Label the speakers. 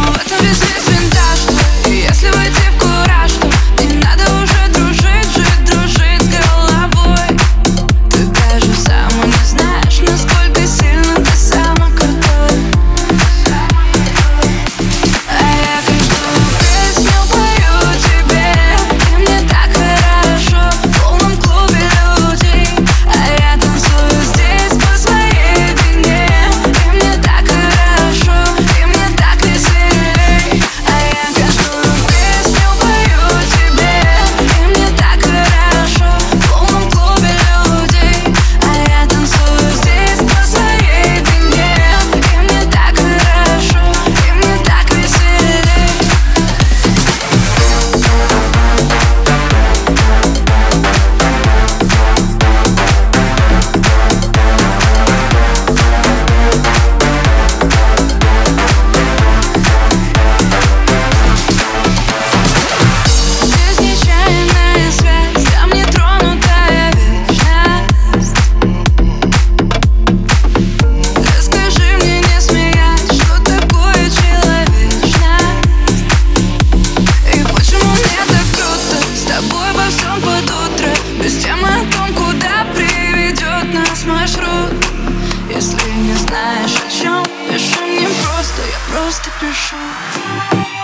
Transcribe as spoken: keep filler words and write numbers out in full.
Speaker 1: В этом весь весь винтаж твой. И если войти в кураж, то не надо уже дружить, жить, дружить с головой. Ты даже сам не знаешь, насколько сильно ты самый крутой. А я каждую песню пою тебе, и мне так хорошо в полном клубе людей. А я танцую здесь по своей вине, и мне так хорошо, и мне так веселей. А я каждую песню пою тебе, и мне так хорошо в полном клубе людей. А я танцую здесь по своей вине, и мне так хорошо, и мне так веселей. Здесь нечаянная связь, там нетронутая вечность. Расскажи мне, не смеясь, что такое человечность. И почему мне так круто с тобой во всем под утро, без темы о том, куда приведет нас маршрут. Если не знаешь о чем, пиши мне просто, я просто пишу.